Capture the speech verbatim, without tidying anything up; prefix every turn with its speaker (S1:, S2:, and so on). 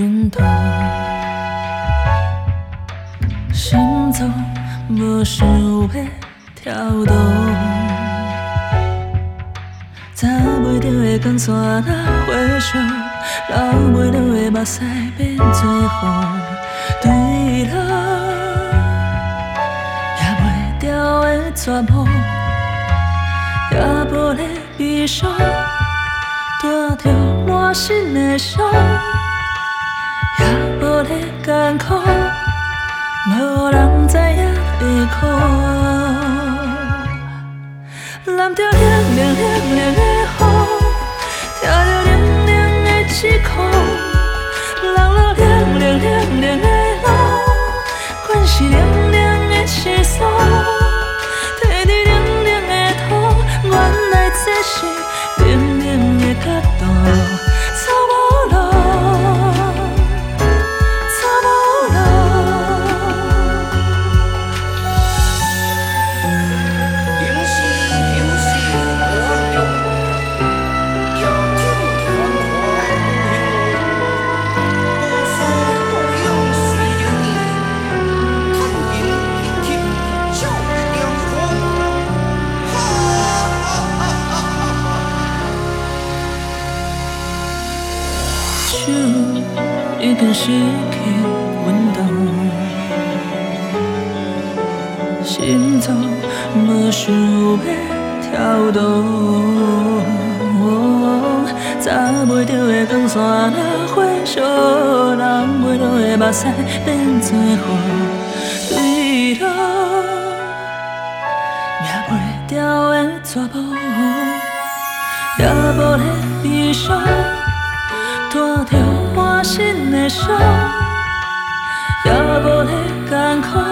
S1: 运动，心脏无想要跳动，查袂到的光线若火烧，流袂落的目屎变做雨，对路也袂掉的绝望，也无咧悲伤，带着满身的伤，也无咧艰苦，无人知影会苦。淋着凉凉凉凉的雨，听着凉凉的指控，流落凉凉凉凉的路，管是凉凉的思索，摕伫凉凉的土，原来这是冷冷的角度，走无路，走无路。
S2: 平时平时我用，跳跳团团无所不用随着你，看云一天照亮光，哈哈哈哈哈！
S1: 手已经失去运动，心脏无想要跳动，查袂到的光线若火烧，流袂落的目屎变做雨，对路抓袂掉的绝望，也无咧悲伤。带着满身的伤，也无咧艰苦。